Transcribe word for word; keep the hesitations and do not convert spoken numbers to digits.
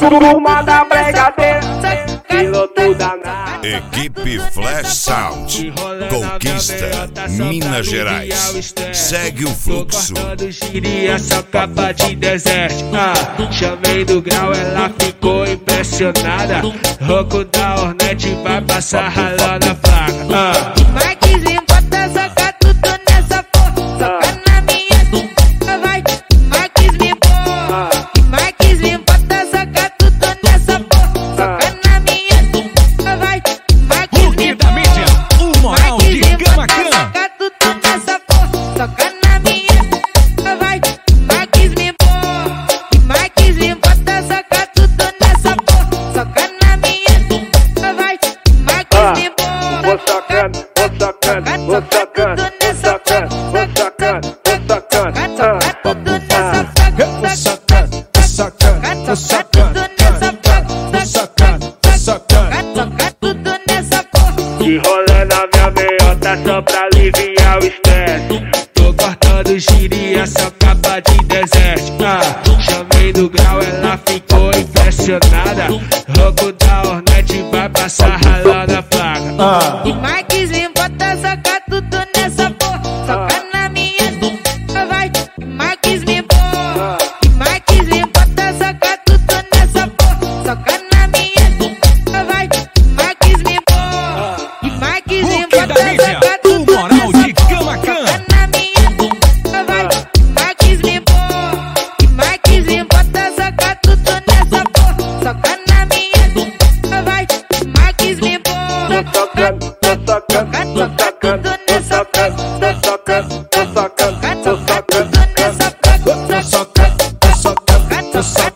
Turma da Brigadeiro, piloto danado. Equipe Flash Sound, Conquista, Minas Gerais. Segue o fluxo. Giria essa capa de deserto. Ah, chamei do grau, ela ficou impressionada. Roco da Hornet vai passar ralando a placa. Ah. Marquezinho, bota soca tudo nessa porra. Soca na minha bunda, vai. Marquezinho, porra. Marquezinho, bota soca tudo nessa porra. Soca na minha bunda, vai. Marquezinho, da mídia, o moral de Camacan. Soca tudo nessa porra. Soca na minha bunda, vai. Marquezinho, porra. Marquezinho, bota soca tudo nessa porra. Soca na minha bunda, vai. Marquezinho, porra. Vou sacando, vou sacando, vou sacando, vou sacando, vou sacando, vou sacando. Vou sacando, vou sacando, vou sacando, vou sacando, vou sacando. Que rolê na minha meiota só pra aliviar o estresse. Tô cortando giria essa capa de deserto. Ah, chamei do grau, ela ficou impressionada. Roco da Hornet vai passar ralando a placa. Ah. E Marquezinho, bota soca tudo nessa porra. Soca na minha bunda, vai. E Marquezinho, porra. E Marquezinho, bota soca tudo nessa porra. Soca na minha bunda, vai. E Marquezinho, porra. E Marquezinho, Hulk da bota mídia, soca o tudo moral nessa de porra. Camacan. Soca na minha bunda, vai. E Marquezinho, porra. E Marquezinho, bota soca tudo nessa porra. Soca na minha bunda, vai. E Marquezinho, porra. Tô sacando, tô sacando, tô sacando, tô sacando, tô sacando, tô sacando, tô sacando, tô sacando. Vou sacando, vou sacando, vou sacando.